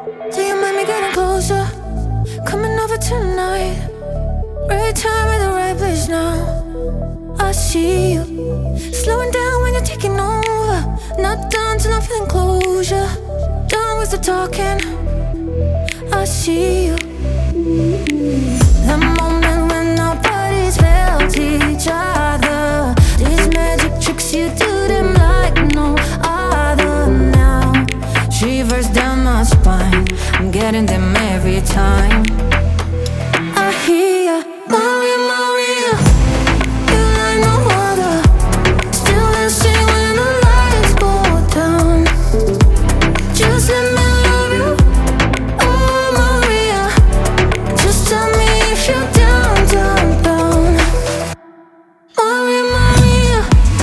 Do you mind me getting closer? Coming over tonight. Right time at the right place now. I see you slowing down when you're taking over. Not done till I'm feeling closure. Done with the talking. I see you. The moment when our bodies felt each other. These magic tricks, you do them like no other now. Shivers down my spine, I'm getting them every time. I hear ya, Maria, Maria, you like no other. Still dancing when the lights go down. Just let me love you, oh Maria. Just tell me if you're down, down, down. Maria, Maria.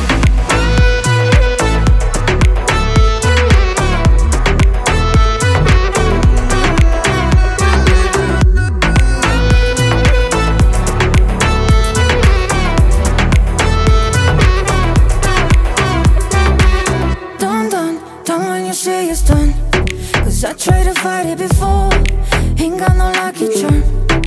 Done when you say it's done. Cause I tried to fight it before. Ain't got no lucky charm.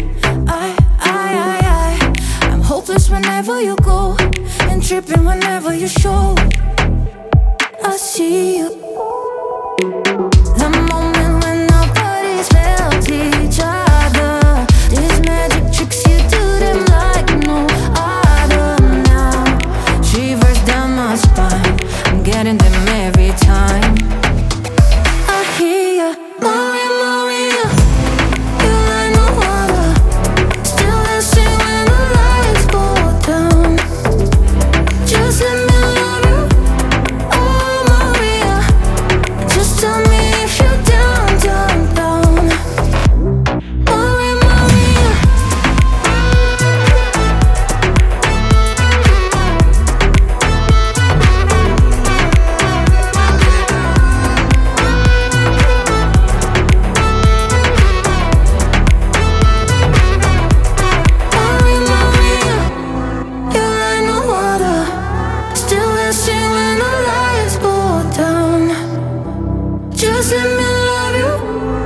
I'm hopeless whenever you go, and tripping whenever you show. I see you. The moment when our bodies felt each other. These magic tricks, you do them like no other now. Shivers down my spine, I'm getting them every time. I hear ya, Maria, Maria, you like no other. Still dancing when the lights go down. Just let me love you, oh Maria. Just tell me if you're down, down, down. Maria, Maria. Maria, Maria, you like no other. Still dancing when the lights go down. Just let me love you,